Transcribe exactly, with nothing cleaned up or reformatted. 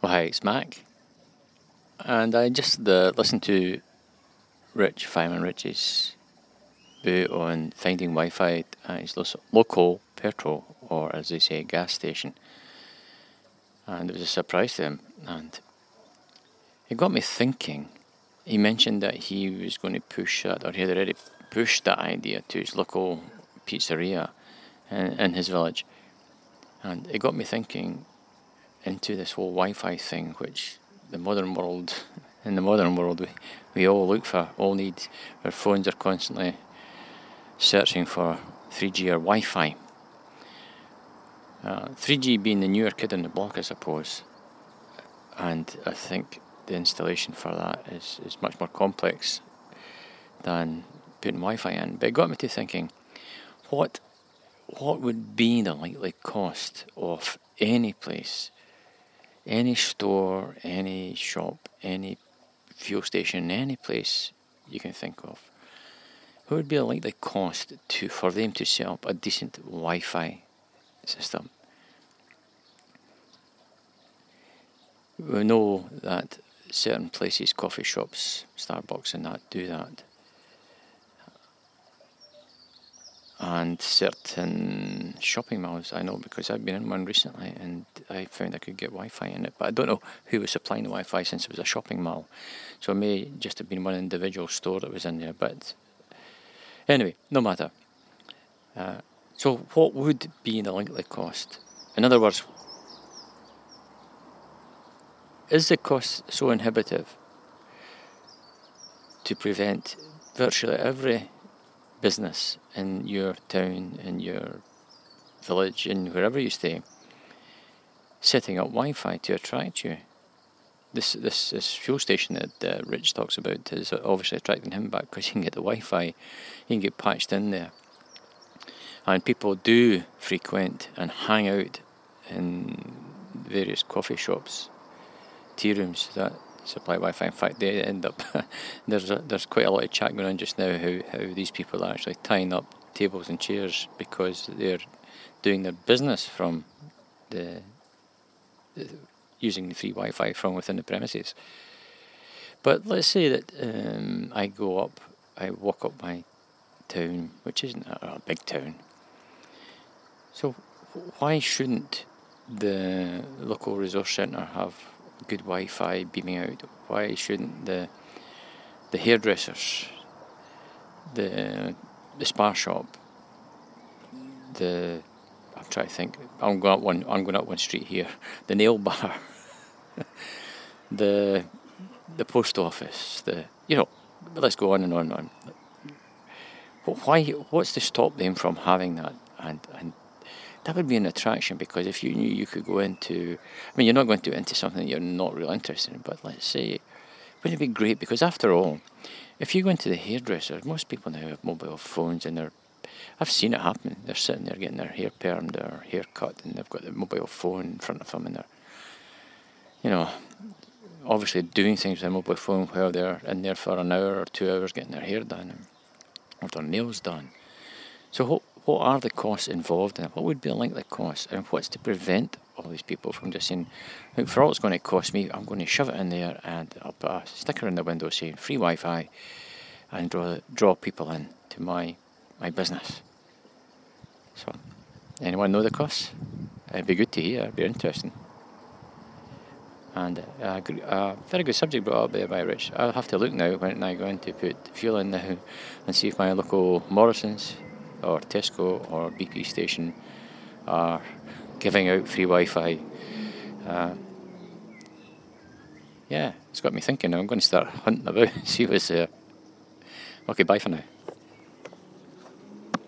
Well, hi, it's Mac. And I just uh, listened to Rich, Fireman Rich's boo on finding Wi-Fi at his lo- local petrol, or as they say, gas station. And it was a surprise to him. And it got me thinking. He mentioned that he was going to push that, or he had already pushed that idea to his local pizzeria in, in his village. And it got me thinking into this whole Wi-Fi thing, which the modern world, in the modern world, we, we all look for, all need. Our phones are constantly searching for three G or Wi-Fi. Uh, three G being the newer kid on the block, I suppose, and I think the installation for that is, is much more complex than putting Wi-Fi in. But it got me to thinking, what what would be the likely cost of any place, any store, any shop, any fuel station, any place you can think of? What would be the likely cost to for them to set up a decent Wi-Fi system? We know that certain places, coffee shops, Starbucks and that, do that. And certain shopping malls, I know because I've been in one recently and I found I could get Wi-Fi in it. But I don't know who was supplying the Wi-Fi since it was a shopping mall. So it may just have been one individual store that was in there. But anyway, no matter. Uh, so what would be the likely cost? In other words, is the cost so inhibitive to prevent virtually every business in your town, in your village, in wherever you stay, setting up Wi-Fi to attract you? This this, this fuel station that uh, Rich talks about is obviously attracting him back because you can get the Wi-Fi, you can get patched in there. And people do frequent and hang out in various coffee shops, tea rooms that supply Wi-Fi. In fact, they end up there's a, there's quite a lot of chat going on just now how, how these people are actually tying up tables and chairs because they're doing their business from the, the using the free Wi-Fi from within the premises. But let's say that um, I go up, I walk up my town, which isn't a, a big town. So why shouldn't the local resource centre have good Wi-Fi beaming out? Why shouldn't the the hairdressers, the the spa shop, the I'm trying to think. I'm going up one. I'm going up one street here. The nail bar, the the post office. The you know, let's go on and on and on. But why? What's to stop them from having that? And and that would be an attraction because if you knew you could go into, I mean, you're not going to into something that you're not really interested in. But let's say, wouldn't it be great? Because after all, if you go into the hairdresser, most people now have mobile phones and they're, I've seen it happen. They're sitting there getting their hair permed or hair cut, and they've got the mobile phone in front of them, and they're, you know, obviously doing things with a mobile phone while they're in there for an hour or two hours getting their hair done or their nails done. So what what are the costs involved in it? What would be the likely cost? And what's to prevent all these people from just saying, look, for all it's going to cost me, I'm going to shove it in there and I'll put a sticker in the window saying free Wi-Fi and draw draw people in to my my business. So, anyone know the costs? It'd be good to hear, it'd be interesting. And uh, a uh, very good subject brought up there by Rich. I'll have to look now when I go in to put fuel in now and see if my local Morrison's or Tesco or B P station are giving out free Wi-Fi. Uh, yeah, it's got me thinking now. I'm going to start hunting about and see what's there. Okay, bye for now.